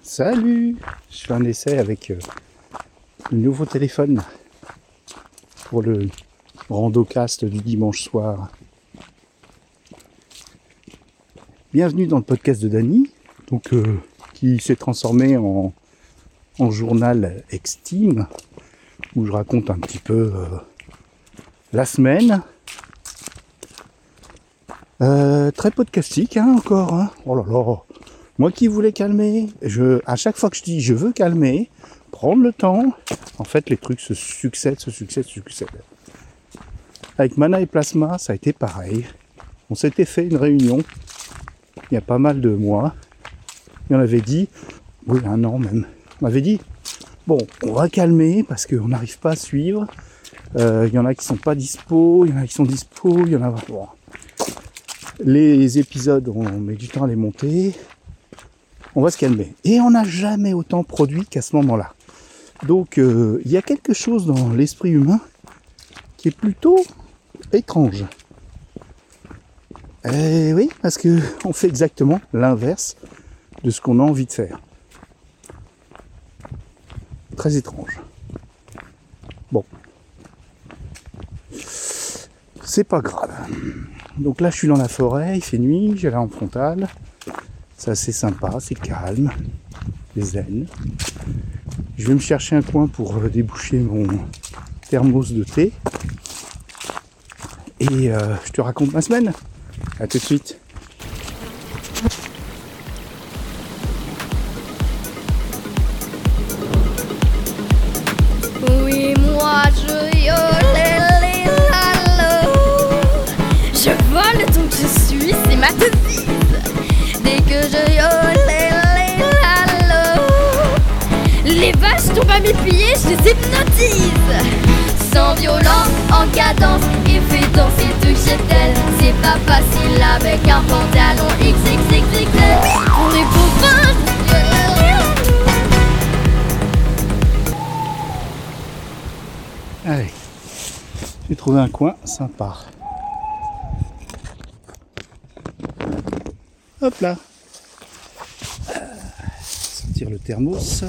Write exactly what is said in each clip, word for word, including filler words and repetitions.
Salut! Je fais un essai avec euh, le nouveau téléphone pour le randocast du dimanche soir. Bienvenue dans le podcast de Dany, donc, euh, qui s'est transformé en, en journal Extime, où je raconte un petit peu euh, la semaine. Euh, très podcastique hein, encore. Hein. Oh là là! Moi qui voulais calmer, je, à chaque fois que je dis je veux calmer, prendre le temps, en fait les trucs se succèdent, se succèdent, se succèdent. Avec Mana et Plasma, ça a été pareil. On s'était fait une réunion, il y a pas mal de mois, et on avait dit, oui un an même, on avait dit, bon on va calmer parce qu'on n'arrive pas à suivre, euh, il y en a qui sont pas dispo, il y en a qui sont dispo, il y en a... Bon. Les épisodes, on met du temps à les monter. On va se calmer. Et on n'a jamais autant produit qu'à ce moment-là. Donc, euh, il y a quelque chose dans l'esprit humain qui est plutôt étrange. Et oui, parce que on fait exactement l'inverse de ce qu'on a envie de faire. Très étrange. Bon. C'est pas grave. Donc là, je suis dans la forêt, il fait nuit, j'ai l'air en frontale. C'est assez sympa, c'est calme, c'est zen. Je vais me chercher un coin pour déboucher mon thermos de thé. Et euh, je te raconte ma semaine. À tout de suite. Oui, moi je yolé lalo. Je vole donc je suis, c'est ma devise. Dès que je yolé lalo, les vaches tombent à mes pieds, je les hypnotise. Sans violent, en cadence, et fait danser tout chez elle. C'est pas facile avec un pantalon X X X X L. On est bovins. Allez, j'ai trouvé un coin sympa. Hop là. Euh, sortir le thermos.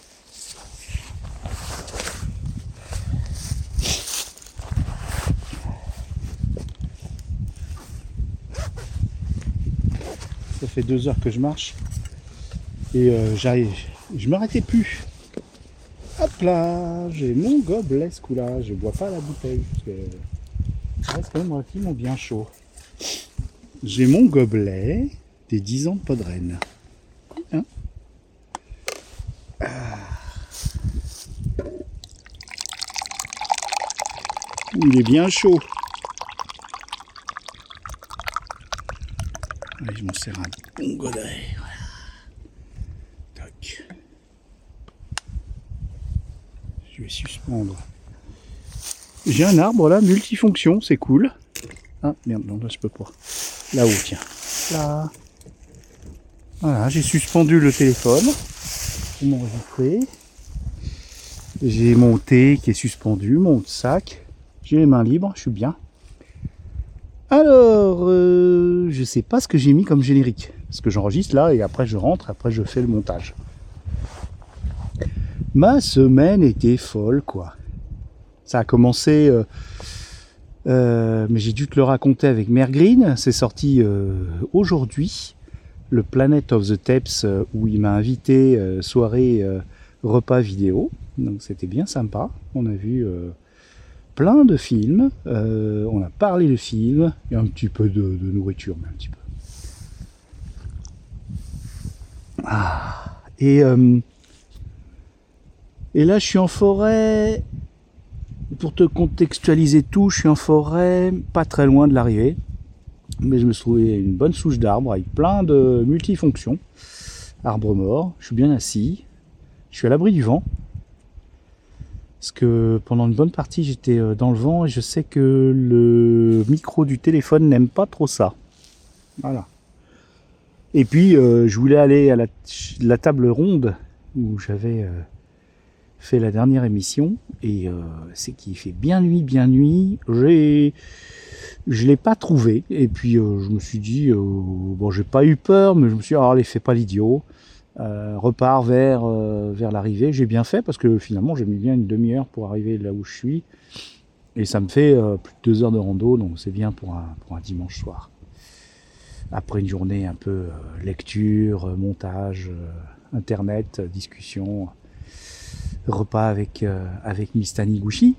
Ça fait deux heures que je marche et euh, j'arrive, je m'arrêtais plus. Hop là, j'ai mon gobelet ce coup-là, je bois pas la bouteille parce que ça reste quand même relativement bien chaud. J'ai mon gobelet des dix ans de Podren. Hein ah. Il est bien chaud. Allez, je m'en sers un bon gobelet. Voilà. Toc. Je vais suspendre. J'ai un arbre là, multifonction, c'est cool. Ah merde, non là je peux pas. Là-haut, tiens. Là. Voilà, j'ai suspendu le téléphone pour m'enregistrer. J'ai mon thé qui est suspendu, mon sac. J'ai les mains libres, je suis bien. Alors, euh, je sais pas ce que j'ai mis comme générique. Parce que j'enregistre là et après je rentre, après je fais le montage. Ma semaine était folle, quoi. Ça a commencé... Euh, euh, mais j'ai dû te le raconter avec Mère Green. C'est sorti euh, aujourd'hui. Le Planet of the Tapes euh, où il m'a invité euh, soirée euh, repas vidéo. Donc c'était bien sympa. On a vu euh, plein de films. Euh, on a parlé de films. Et un petit peu de, de nourriture, mais un petit peu. Ah, et... Euh, Et là, je suis en forêt, pour te contextualiser tout, je suis en forêt, pas très loin de l'arrivée, mais je me suis trouvé une bonne souche d'arbres avec plein de multifonctions, arbres morts, je suis bien assis, je suis à l'abri du vent, parce que pendant une bonne partie, j'étais dans le vent et je sais que le micro du téléphone n'aime pas trop ça. Voilà. Et puis, euh, je voulais aller à la, la table ronde où j'avais... Euh, fait la dernière émission et euh, c'est qu'il fait bien nuit, bien nuit. J'ai, je l'ai pas trouvé et puis euh, je me suis dit euh, bon, j'ai pas eu peur, mais je me suis dit ah, allez, fais pas l'idiot. euh, repart vers, euh, vers l'arrivée. J'ai bien fait parce que finalement j'ai mis bien une demi-heure pour arriver là où je suis. Et ça me fait euh, plus de deux heures de rando, donc c'est bien pour un, pour un dimanche soir. Après une journée un peu euh, lecture, euh, montage, euh, internet, euh, discussion, repas avec, euh, avec Miss Taniguchi.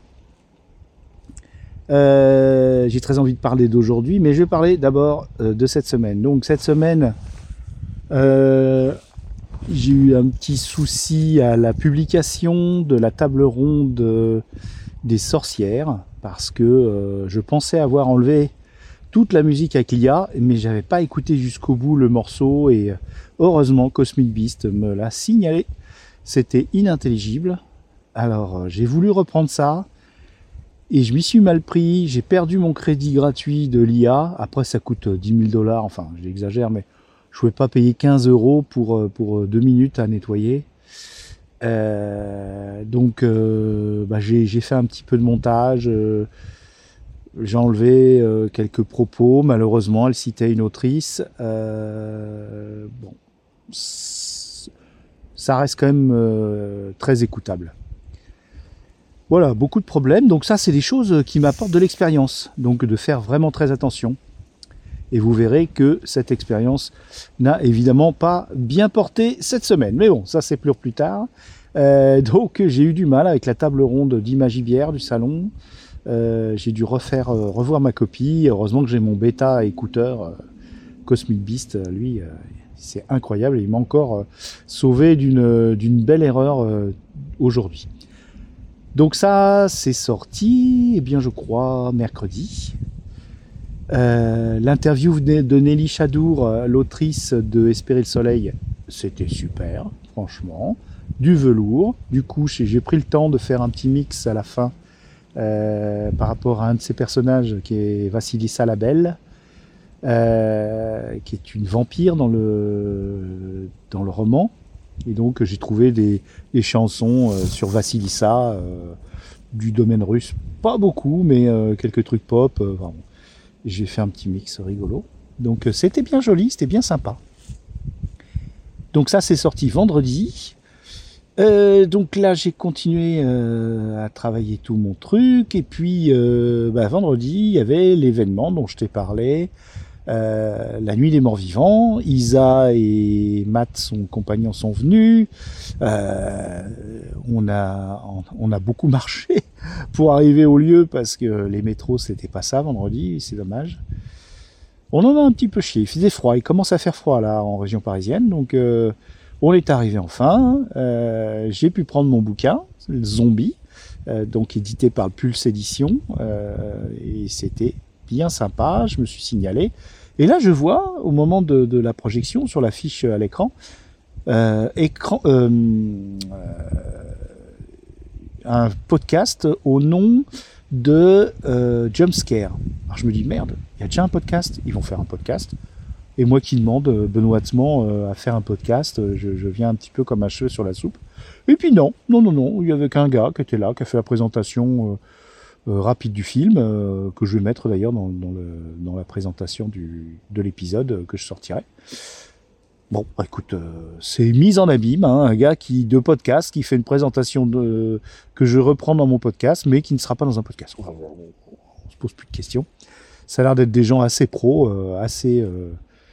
Euh, j'ai très envie de parler d'aujourd'hui, mais je vais parler d'abord euh, de cette semaine. Donc cette semaine, euh, j'ai eu un petit souci à la publication de la table ronde euh, des sorcières, parce que euh, je pensais avoir enlevé toute la musique avec l'I A, mais j'avais pas écouté jusqu'au bout le morceau, et euh, heureusement Cosmic Beast me l'a signalé. C'était inintelligible. Alors euh, j'ai voulu reprendre ça, et je m'y suis mal pris, j'ai perdu mon crédit gratuit de l'I A. Après ça coûte dix mille dollars, enfin j'exagère, mais je ne pouvais pas payer quinze euros pour, pour deux minutes à nettoyer. Euh, donc euh, bah, j'ai, j'ai fait un petit peu de montage, euh, j'ai enlevé euh, quelques propos, malheureusement elle citait une autrice. Euh, bon, ça reste quand même euh, très écoutable. Voilà, beaucoup de problèmes, donc ça c'est des choses qui m'apportent de l'expérience, donc de faire vraiment très attention. Et vous verrez que cette expérience n'a évidemment pas bien porté cette semaine. Mais bon, ça c'est plus plus tard. Euh, donc j'ai eu du mal avec la table ronde d'Imagibière du salon. Euh, j'ai dû refaire, euh, revoir ma copie. Heureusement que j'ai mon bêta écouteur euh, Cosmic Beast. Lui, euh, c'est incroyable. Il m'a encore euh, sauvé d'une, d'une belle erreur euh, aujourd'hui. Donc ça, c'est sorti, eh bien je crois, mercredi. Euh, l'interview de Nelly Chadour, l'autrice de Espérer le soleil, c'était super, franchement. Du velours. Du coup, j'ai pris le temps de faire un petit mix à la fin euh, par rapport à un de ses personnages qui est Vassilissa la Belle, euh, qui est une vampire dans le, dans le roman. Et donc, j'ai trouvé des, des chansons euh, sur Vassilissa, euh, du domaine russe. Pas beaucoup, mais euh, quelques trucs pop. Euh, vraiment. J'ai fait un petit mix rigolo. Donc c'était bien joli, c'était bien sympa. Donc ça c'est sorti vendredi. Euh, donc là j'ai continué euh, à travailler tout mon truc. Et puis euh, bah, vendredi il y avait l'événement dont je t'ai parlé. Euh, la nuit des morts vivants. Isa et Matt, son compagnon, sont venus. Euh, on a on a beaucoup marché pour arriver au lieu parce que les métros c'était pas ça vendredi, c'est dommage. On en a un petit peu chié, il faisait froid, il commence à faire froid là en région parisienne, donc euh, on est arrivé enfin. Euh, j'ai pu prendre mon bouquin, le Zombie, euh, donc édité par le Pulse Édition, euh, et c'était bien sympa, je me suis signalé. Et là, je vois, au moment de, de la projection, sur l'affiche à l'écran, euh, écran euh, euh, un podcast au nom de euh, Jumpscare. Alors je me dis, merde, il y a déjà un podcast, ils vont faire un podcast. Et moi qui demande euh, benoîtement euh, à faire un podcast, je, je viens un petit peu comme un cheveu sur la soupe. Et puis non, non, non, non, il y avait qu'un gars qui était là, qui a fait la présentation... Euh, Euh, rapide du film, euh, que je vais mettre d'ailleurs dans, dans, le, dans la présentation du, de l'épisode euh, que je sortirai. Bon, bah, écoute, euh, c'est mise en abîme, hein, un gars qui de podcast, qui fait une présentation de, que je reprends dans mon podcast, mais qui ne sera pas dans un podcast. On, on, on se pose plus de questions. Ça a l'air d'être des gens assez pros, euh, assez, euh,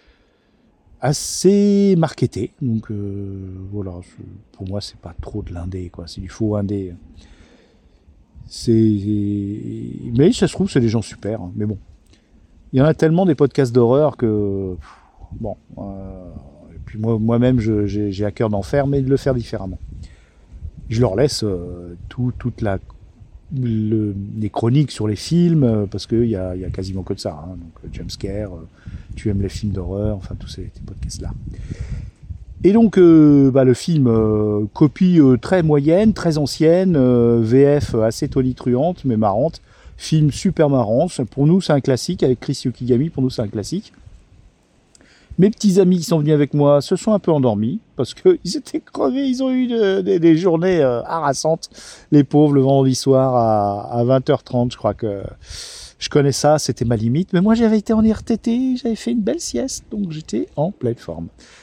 assez marketés. Donc euh, voilà, je, pour moi, c'est pas trop de l'indé, quoi. C'est du faux indé. C'est... Mais ça se trouve, c'est des gens super. Hein. Mais bon, il y en a tellement des podcasts d'horreur que... Bon, euh... et puis moi, moi-même, je, j'ai, j'ai à cœur d'en faire, mais de le faire différemment. Je leur laisse euh, tout, toute la... Le... les chroniques sur les films, euh, parce qu'il y a, y a quasiment que de ça. Hein. Donc, Jumpscare, euh, tu aimes les films d'horreur, enfin, tous ces, ces podcasts-là. Et donc, euh, bah, le film, euh, copie euh, très moyenne, très ancienne, euh, V F assez tonitruante, mais marrante. Film super marrant. Pour nous, c'est un classique. Avec Chris Yukigami, pour nous, c'est un classique. Mes petits amis qui sont venus avec moi se sont un peu endormis, parce qu'ils étaient crevés. Ils ont eu de, de, des journées euh, harassantes. Les pauvres, le vendredi soir à, à vingt heures trente, je crois que... Je connais ça, c'était ma limite. Mais moi, j'avais été en R T T, j'avais fait une belle sieste, donc j'étais en pleine forme.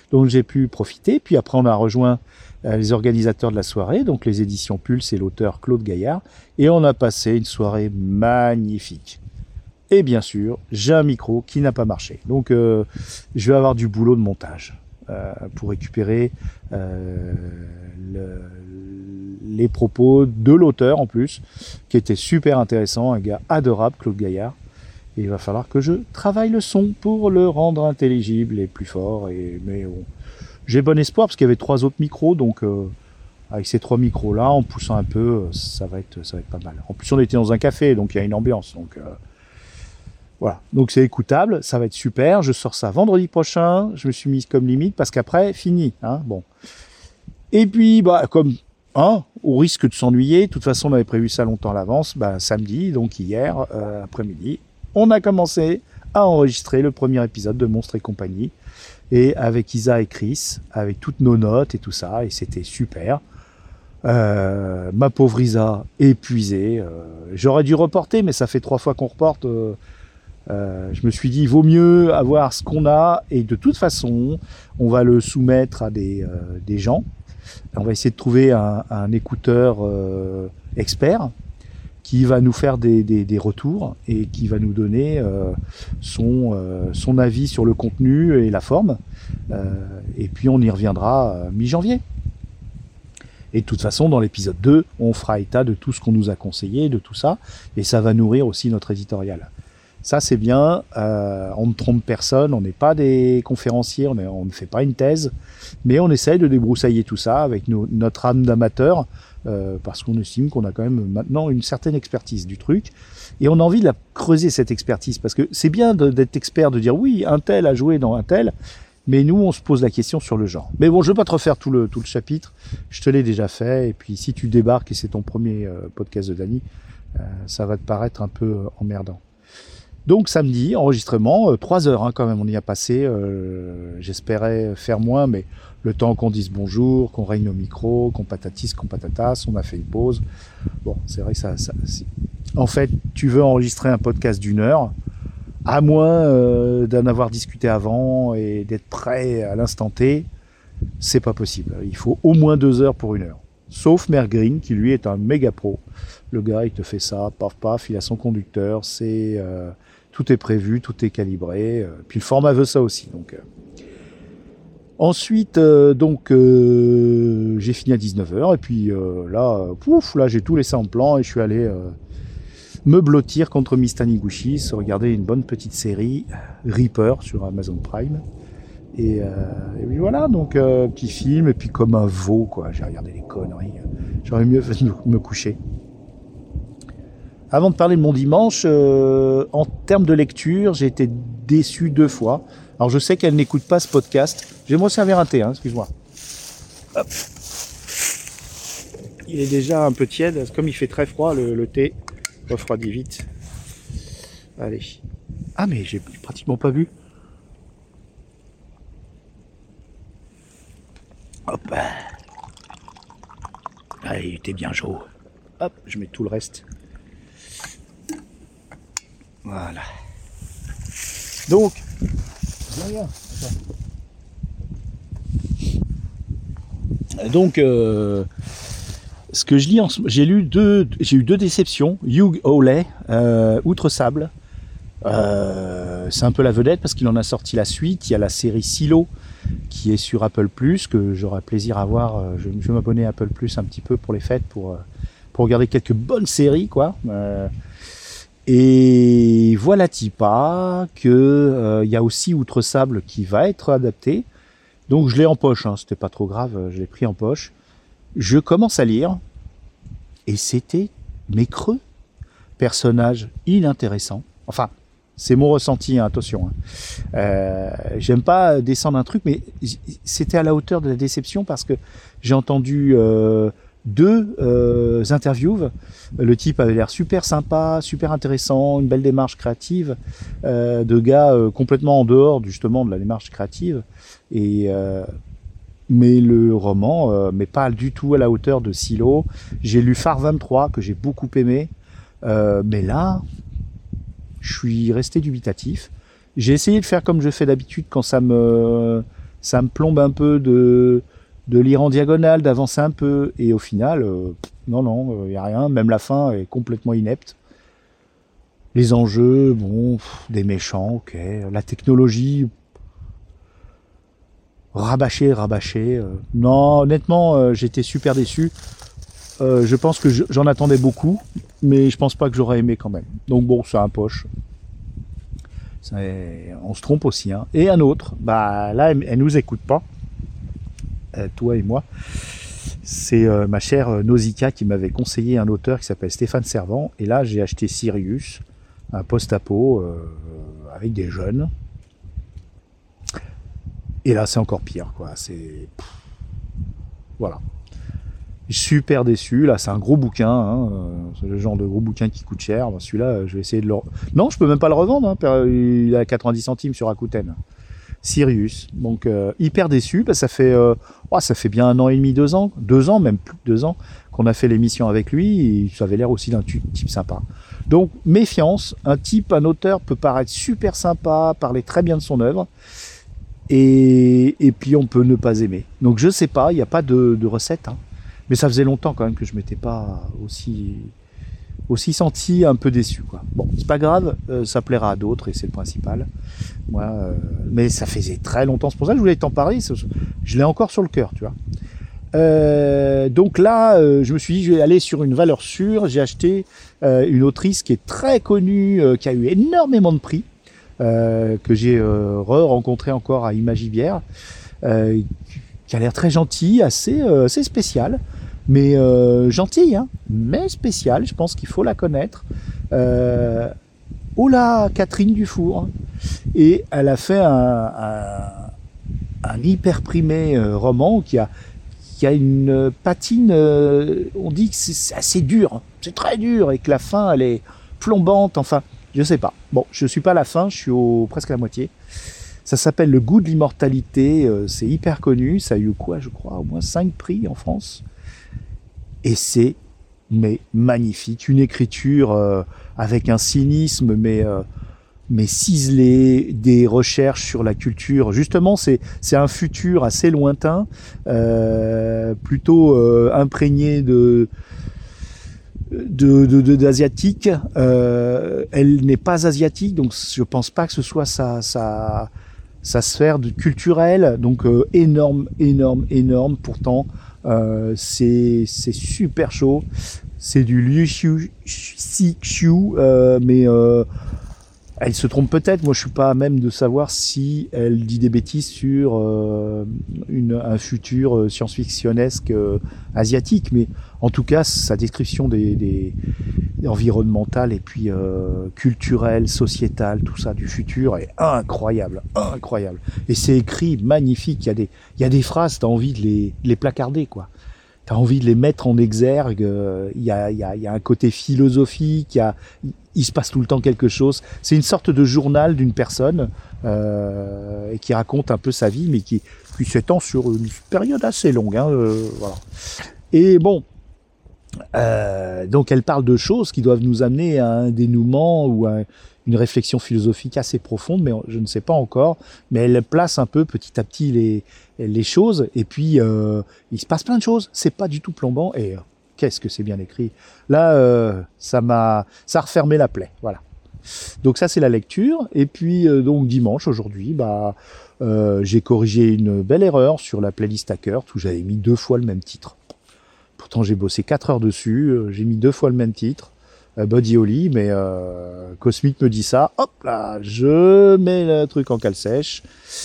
Donc j'ai pu profiter. Puis après, on a rejoint euh, les organisateurs de la soirée, donc les éditions Pulse et l'auteur Claude Gaillard. Et on a passé une soirée magnifique. Et bien sûr, j'ai un micro qui n'a pas marché. Donc euh, je vais avoir du boulot de montage euh, pour récupérer euh, le, les propos de l'auteur en plus, qui était super intéressant, un gars adorable, Claude Gaillard. Et il va falloir que je travaille le son pour le rendre intelligible et plus fort. Et, mais bon, j'ai bon espoir parce qu'il y avait trois autres micros, donc euh, avec ces trois micros-là, en poussant un peu, ça va être, ça va être pas mal. En plus, on était dans un café, donc il y a une ambiance. Donc euh, voilà, donc c'est écoutable, ça va être super. Je sors ça vendredi prochain. Je me suis mis comme limite parce qu'après, fini. Hein, bon. Et puis, bah, comme hein, au risque de s'ennuyer, de toute façon, on avait prévu ça longtemps à l'avance. Bah, samedi, donc hier euh, après-midi, on a commencé à enregistrer le premier épisode de Monstres et compagnie. Et avec Isa et Chris, avec toutes nos notes et tout ça, et c'était super. Euh, ma pauvre Isa, épuisée. Euh, j'aurais dû reporter, mais ça fait trois fois qu'on reporte. Euh, Euh, je me suis dit, il vaut mieux avoir ce qu'on a, et de toute façon, on va le soumettre à des, euh, des gens. On va essayer de trouver un, un écouteur euh, expert qui va nous faire des, des, des retours et qui va nous donner euh, son, euh, son avis sur le contenu et la forme. Euh, et puis on y reviendra euh, mi-janvier. Et de toute façon, dans l'épisode deux, on fera état de tout ce qu'on nous a conseillé, de tout ça, et ça va nourrir aussi notre éditorial. Ça, c'est bien, euh, on ne trompe personne, on n'est pas des conférenciers, on, est, on ne fait pas une thèse, mais on essaye de débroussailler tout ça avec nos, notre âme d'amateur, euh, parce qu'on estime qu'on a quand même maintenant une certaine expertise du truc, et on a envie de la creuser, cette expertise, parce que c'est bien de, d'être expert, de dire oui, un tel a joué dans un tel, mais nous, on se pose la question sur le genre. Mais bon, je ne vais pas te refaire tout le, tout le chapitre, je te l'ai déjà fait, et puis si tu débarques et c'est ton premier euh, podcast de Dany, euh, ça va te paraître un peu euh, emmerdant. Donc samedi, enregistrement, euh, trois heures hein, quand même, on y a passé. Euh, j'espérais faire moins, mais le temps qu'on dise bonjour, qu'on règne au micro, qu'on patatis, qu'on patatas, on a fait une pause. Bon, c'est vrai que ça... ça c'est... En fait, tu veux enregistrer un podcast d'une heure, à moins euh, d'en avoir discuté avant et d'être prêt à l'instant T, c'est pas possible. Il faut au moins deux heures pour une heure. Sauf Mer Green, qui lui est un méga pro. Le gars, il te fait ça, paf paf, il a son conducteur, c'est... Euh, tout est prévu, tout est calibré, euh, puis le format veut ça aussi. Donc, euh. Ensuite, euh, donc, euh, j'ai fini à dix-neuf heures, et puis euh, là, pouf, là, j'ai tout laissé en plan, et je suis allé euh, me blottir contre Miss Taniguchi, se regarder une bonne petite série, Reaper, sur Amazon Prime. Et, euh, et puis voilà, donc, euh, petit film, et puis comme un veau, quoi, j'ai regardé les conneries, j'aurais mieux fait de me coucher. Avant de parler de mon dimanche, euh, en termes de lecture, j'ai été déçu deux fois. Alors je sais qu'elle n'écoute pas ce podcast. Je vais me servir un thé, hein, excuse-moi. Hop. Il est déjà un peu tiède, comme il fait très froid, le, le thé refroidit vite. Allez. Ah mais j'ai pratiquement pas vu. Hop. Allez, il était bien chaud. Hop, je mets tout le reste. Voilà. Donc, donc, euh, ce que je lis, en ce, j'ai lu deux, j'ai eu deux déceptions. Hugh Howley, euh, Outre Sable. Euh, c'est un peu la vedette parce qu'il en a sorti la suite. Il y a la série Silo qui est sur Apple Plus, que j'aurai plaisir à voir. Je, je vais m'abonner à Apple Plus un petit peu pour les fêtes, pour pour regarder quelques bonnes séries, quoi. Euh, Et voilà-t-il pas que euh, y a aussi Outre Sable qui va être adapté. Donc je l'ai en poche, hein, c'était pas trop grave, je l'ai pris en poche. Je commence à lire et c'était mes creux. Personnage inintéressant. Enfin, c'est mon ressenti, hein, attention. Hein. Euh, j'aime pas descendre un truc, mais c'était à la hauteur de la déception parce que j'ai entendu euh, deux euh, interviews. Le type avait l'air super sympa, super intéressant, une belle démarche créative, euh, de gars euh, complètement en dehors justement de la démarche créative. Et euh, mais le roman, euh, mais pas du tout à la hauteur de Silo. J'ai lu Phare vingt-trois que j'ai beaucoup aimé, euh, mais là, je suis resté dubitatif. J'ai essayé de faire comme je fais d'habitude quand ça me ça me plombe un peu de, de lire en diagonale, d'avancer un peu, et au final, euh, non, non, il n'y a rien, même la fin est complètement inepte. Les enjeux, bon, pff, des méchants, ok, la technologie, rabâché, rabâché, euh, non, honnêtement, euh, j'étais super déçu. Euh, je pense que je, j'en attendais beaucoup, mais je pense pas que j'aurais aimé quand même. Donc bon, c'est un poche. C'est, on se trompe aussi, hein. Et un autre, bah là, elle, elle nous écoute pas, euh, toi et moi. C'est euh, ma chère euh, Nausicaa qui m'avait conseillé un auteur qui s'appelle Stéphane Servant. Et là, j'ai acheté Sirius, un post-apo euh, avec des jeunes. Et là, c'est encore pire, quoi. C'est pff, voilà. Super déçu, là c'est un gros bouquin, hein. C'est le genre de gros bouquin qui coûte cher. Celui-là, je vais essayer de le... Non, je peux même pas le revendre, hein. Il a quatre-vingt-dix centimes sur Rakuten. Sirius, donc euh, hyper déçu, parce que ça fait, euh... oh, ça fait bien un an et demi, deux ans, deux ans, même plus de deux ans, qu'on a fait l'émission avec lui, et ça avait l'air aussi d'un type sympa. Donc méfiance, un type, un auteur peut paraître super sympa, parler très bien de son œuvre, et, et puis on peut ne pas aimer. Donc je sais pas, il n'y a pas de, de recette, hein. Mais ça faisait longtemps quand même que je m'étais pas aussi, aussi senti un peu déçu, quoi. Bon, c'est pas grave, euh, ça plaira à d'autres et c'est le principal. Moi, euh, mais ça faisait très longtemps, c'est pour ça que je voulais t'en parler. Je l'ai encore sur le cœur, tu vois. Euh, donc là, euh, je me suis dit, je vais aller sur une valeur sûre. J'ai acheté euh, une autrice qui est très connue, euh, qui a eu énormément de prix, euh, que j'ai euh, re-rencontré encore à Imagibière, euh, qui a l'air très gentil, assez, euh, assez spécial, mais euh, gentil, hein, mais spécial, je pense qu'il faut la connaître. Euh, oh là, Catherine Dufour. Et elle a fait un, un, un hyper primé euh, roman qui a, qui a une patine, euh, on dit que c'est assez dur, c'est très dur, et que la fin, elle est plombante, enfin, je sais pas. Bon, je suis pas à la fin, je suis au, presque à la moitié. Ça s'appelle Le goût de l'immortalité, euh, c'est hyper connu, ça a eu quoi, je crois, au moins cinq prix en France. Et c'est mais magnifique, une écriture euh, avec un cynisme mais euh, mais ciselé, des recherches sur la culture. Justement, c'est c'est un futur assez lointain, euh, plutôt euh, imprégné de de, de, de d'asiatique. Euh, elle n'est pas asiatique, donc je pense pas que ce soit sa sa sa sphère de culturelle, donc euh, énorme, énorme, énorme. Pourtant, euh, c'est c'est super chaud. C'est du Liu Xiu, Xiu, euh, mais euh, elle se trompe peut-être. Moi, je suis pas à même de savoir si elle dit des bêtises sur euh, une, un futur science-fictionnesque euh, asiatique, mais en tout cas, sa description des, des environnementale et puis euh, culturelle, sociétale, tout ça du futur est incroyable, incroyable. Et c'est écrit magnifique. Il y a des, il y a des phrases, t'as envie de les, de les placarder, quoi. T'as envie de les mettre en exergue. Euh, il y a, il y a, il y a un côté philosophique. Il y a, il se passe tout le temps quelque chose. C'est une sorte de journal d'une personne euh, et qui raconte un peu sa vie, mais qui, qui s'étend sur une période assez longue. Hein, euh, voilà. Et bon. Euh, donc elle parle de choses qui doivent nous amener à un dénouement ou à une réflexion philosophique assez profonde, mais je ne sais pas encore. Mais elle place un peu petit à petit les, les choses, et puis euh, il se passe plein de choses. C'est pas du tout plombant, et euh, qu'est-ce que c'est bien écrit. Là, euh, ça m'a, ça a refermé la plaie. Voilà. Donc ça c'est la lecture, et puis euh, donc dimanche aujourd'hui, bah euh, j'ai corrigé une belle erreur sur la playlist Hackert où j'avais mis deux fois le même titre. Pourtant, j'ai bossé quatre heures dessus, euh, j'ai mis deux fois le même titre, euh, Buddy Holly, mais euh, Cosmic me dit ça, hop là, je mets le truc en cale sèche,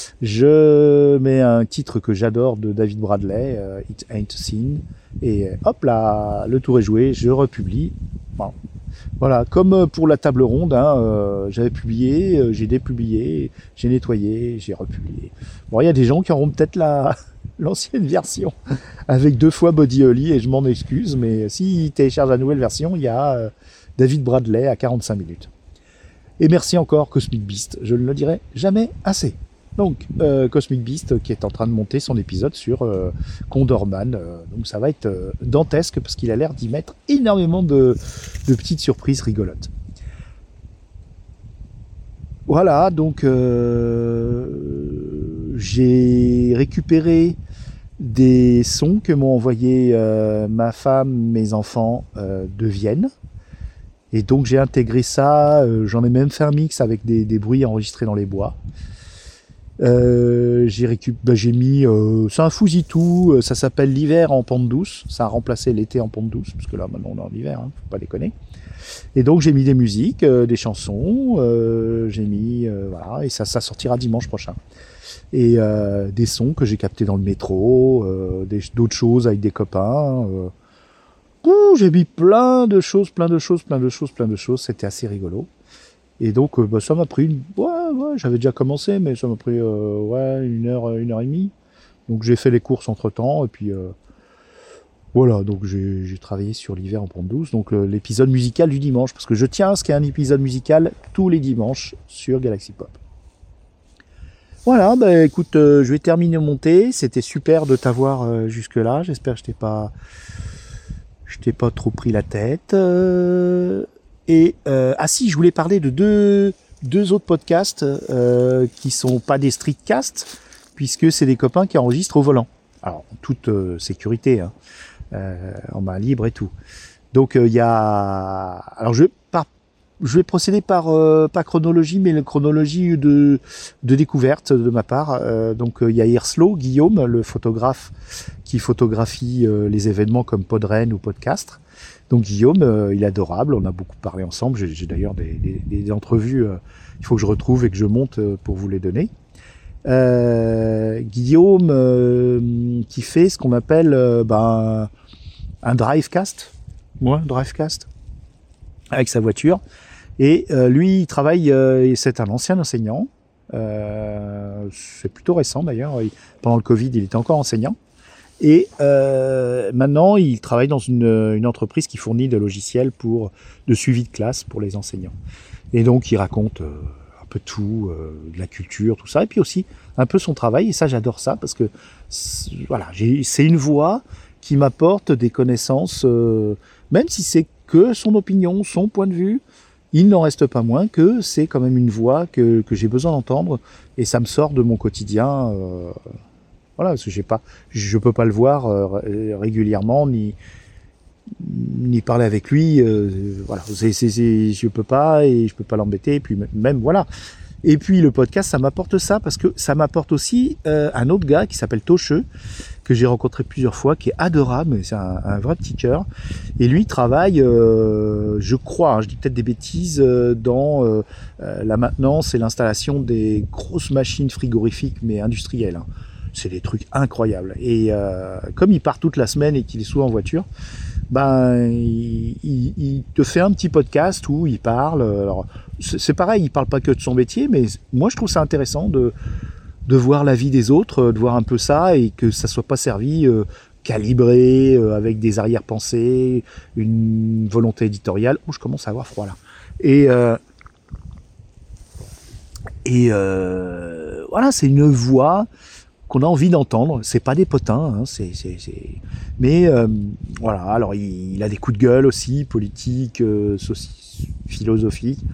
je mets un titre que j'adore de David Bradley, euh, It Ain't a Sin, et hop là, le tour est joué, je republie. Bon. Voilà, comme pour la table ronde, hein, euh, j'avais publié, euh, j'ai dépublié, j'ai nettoyé, j'ai republié. Bon, il y a des gens qui auront peut-être la... l'ancienne version avec deux fois Buddy Holly, et je m'en excuse, mais s'ils téléchargent la nouvelle version, il y a euh, David Bradley à quarante-cinq minutes. Et merci encore Cosmic Beast, je ne le dirai jamais assez. Donc euh, Cosmic Beast qui est en train de monter son épisode sur euh, Condorman, euh, donc ça va être euh, dantesque parce qu'il a l'air d'y mettre énormément de, de petites surprises rigolotes. Voilà, donc euh, j'ai récupéré des sons que m'ont envoyé euh, ma femme, mes enfants euh, de Vienne. Et donc j'ai intégré ça, euh, j'en ai même fait un mix avec des, des bruits enregistrés dans les bois. Euh, j'ai, récup... bah, j'ai mis, euh, c'est un fousitou, ça s'appelle l'hiver en pente douce, ça a remplacé l'été en pente douce, parce que là maintenant on est en hiver, hein, faut pas déconner. Et donc j'ai mis des musiques, euh, des chansons, euh, j'ai mis, euh, voilà, et ça, ça sortira dimanche prochain. Et euh, des sons que j'ai captés dans le métro, euh, des, d'autres choses avec des copains. Euh. Ouh, j'ai mis plein de choses, plein de choses, plein de choses, plein de choses, c'était assez rigolo. Et donc, euh, bah, ça m'a pris, une... ouais, ouais, j'avais déjà commencé, mais ça m'a pris, euh, ouais, une heure, une heure et demie. Donc, j'ai fait les courses entre temps, et puis, euh, voilà, donc j'ai, j'ai travaillé sur l'hiver en pente douce, donc euh, l'épisode musical du dimanche, parce que je tiens à ce qu'il y ait un épisode musical tous les dimanches sur Galaxy Pop. Voilà, bah écoute, euh, je vais terminer mon thé, c'était super de t'avoir euh, jusque-là, j'espère que je t'ai pas, je t'ai pas trop pris la tête. Euh... Et euh, ah si, je voulais parler de deux deux autres podcasts euh, qui sont pas des streetcasts, puisque c'est des copains qui enregistrent au volant. Alors en toute euh, sécurité, hein, euh, en main libre et tout. Donc il euh, y a, alors je par... je vais procéder par euh, pas chronologie, mais la chronologie de de découverte de ma part. Euh, donc il euh, y a Hirslo, Guillaume, le photographe qui photographie euh, les événements comme Podren ou Podcastre. Donc Guillaume, euh, il est adorable, on a beaucoup parlé ensemble, j'ai, j'ai d'ailleurs des, des, des entrevues, euh, il faut que je retrouve et que je monte euh, pour vous les donner. Euh, Guillaume euh, qui fait ce qu'on appelle euh, ben, un drivecast, ouais, drivecast, avec sa voiture. Et euh, lui, il travaille, euh, c'est un ancien enseignant, euh, c'est plutôt récent d'ailleurs, il, pendant le Covid, il était encore enseignant. Et euh, maintenant, il travaille dans une, une entreprise qui fournit des logiciels pour de suivi de classe pour les enseignants. Et donc, il raconte euh, un peu tout, euh, de la culture, tout ça, et puis aussi un peu son travail. Et ça, j'adore ça parce que voilà, j'ai, c'est une voix qui m'apporte des connaissances, euh, même si c'est que son opinion, son point de vue. Il n'en reste pas moins que c'est quand même une voix que, que j'ai besoin d'entendre, et ça me sort de mon quotidien. Euh, Voilà, parce que j'ai pas, je peux pas le voir euh, régulièrement, ni ni parler avec lui. Euh, voilà, c'est, c'est, c'est, je peux pas et je peux pas l'embêter. Et puis même voilà. Et puis le podcast, ça m'apporte ça parce que ça m'apporte aussi euh, un autre gars qui s'appelle Tocheux, que j'ai rencontré plusieurs fois, qui est adorable, c'est un, un vrai petit cœur. Et lui travaille, euh, je crois, hein, je dis peut-être des bêtises, euh, dans euh, la maintenance et l'installation des grosses machines frigorifiques, mais industrielles. Hein. C'est des trucs incroyables. Et euh, comme il part toute la semaine et qu'il est souvent en voiture, ben il, il, il te fait un petit podcast où il parle. Alors c'est, c'est pareil, il parle pas que de son métier, mais moi je trouve ça intéressant de de voir la vie des autres, de voir un peu ça et que ça soit pas servi euh, calibré euh, avec des arrière-pensées, une volonté éditoriale. Oh, je commence à avoir froid là. Et euh, et euh, voilà, c'est une voix qu'on a envie d'entendre. C'est pas des potins, hein, c'est, c'est, c'est... mais euh, voilà. Alors il, il a des coups de gueule aussi, politiques, euh, soci... philosophiques.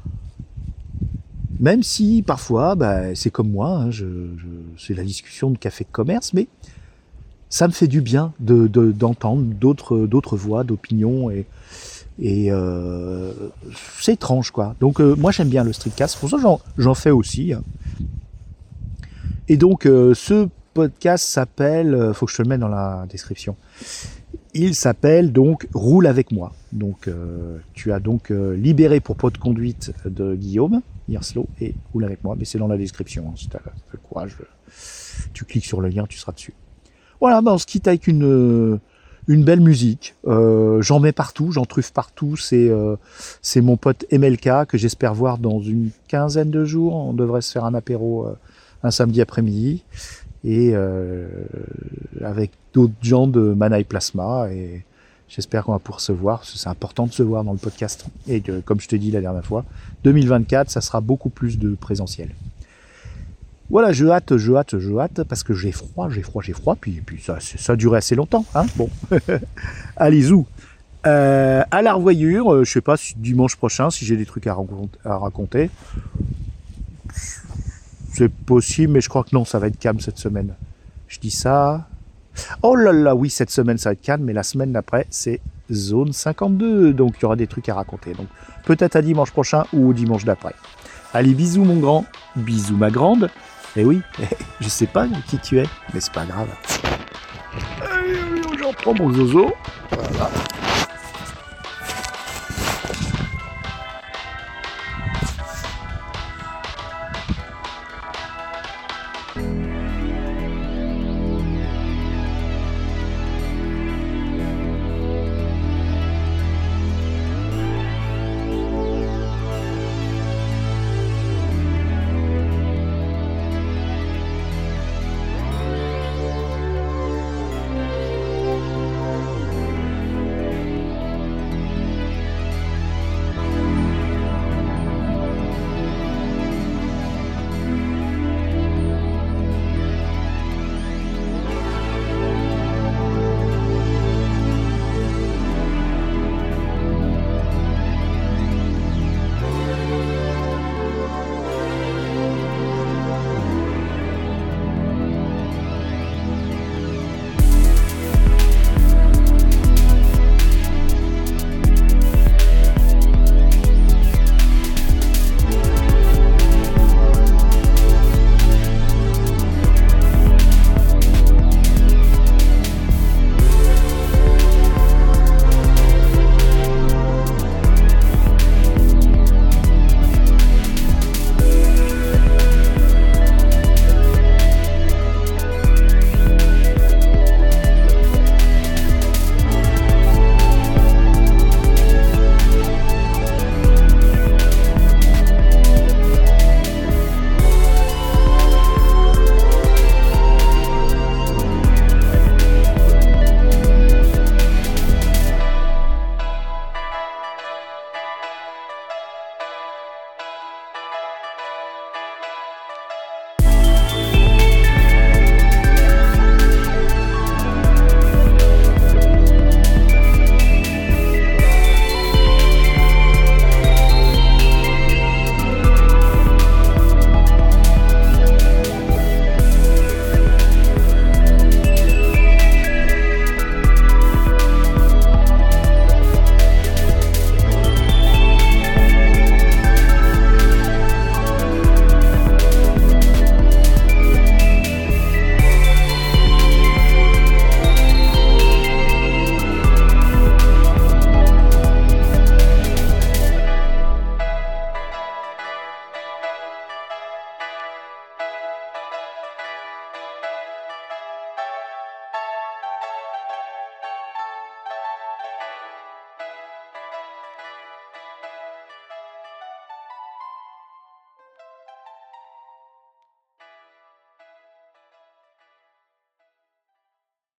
Même si parfois, bah, c'est comme moi, hein, je, je, c'est la discussion de café de commerce, mais ça me fait du bien de, de, d'entendre d'autres, d'autres voix, d'opinions, et, et euh, c'est étrange, quoi. Donc euh, moi j'aime bien le streetcast, pour ça j'en, j'en fais aussi. Hein. Et donc, euh, ce podcast s'appelle, euh, faut que je te le mette dans la description, il s'appelle donc « Roule avec moi ». Donc, euh, tu as donc euh, Libéré pour pot de conduite de Guillaume, Hirslo, et « Roule avec moi », mais c'est dans la description, hein, si tu as le courage, tu cliques sur le lien, tu seras dessus. Voilà, ben on se quitte avec une, une belle musique, euh, j'en mets partout, j'en truffe partout, c'est, euh, c'est mon pote M L K, que j'espère voir dans une quinzaine de jours, on devrait se faire un apéro euh, un samedi après-midi, et euh, avec d'autres gens de Manaï Plasma, et j'espère qu'on va pouvoir se voir, parce que c'est important de se voir dans le podcast, et que, comme je te dis la dernière fois, deux mille vingt-quatre, ça sera beaucoup plus de présentiel. Voilà, je hâte, je hâte, je hâte, parce que j'ai froid, j'ai froid, j'ai froid, puis, puis ça, ça a duré assez longtemps, hein, bon. Allez, zou. Euh, à la revoyure, euh, je sais pas, si dimanche prochain, si j'ai des trucs à, raconter, à raconter. C'est possible, mais je crois que non, ça va être calme cette semaine. Je dis ça... Oh là là, oui, cette semaine, ça va être calme, mais la semaine d'après, c'est zone cinquante-deux, donc il y aura des trucs à raconter. Donc peut-être à dimanche prochain ou au dimanche d'après. Allez, bisous mon grand, bisous ma grande. Et oui, je sais pas qui tu es, mais c'est pas grave. Allez, j'en prends mon zozo. Voilà.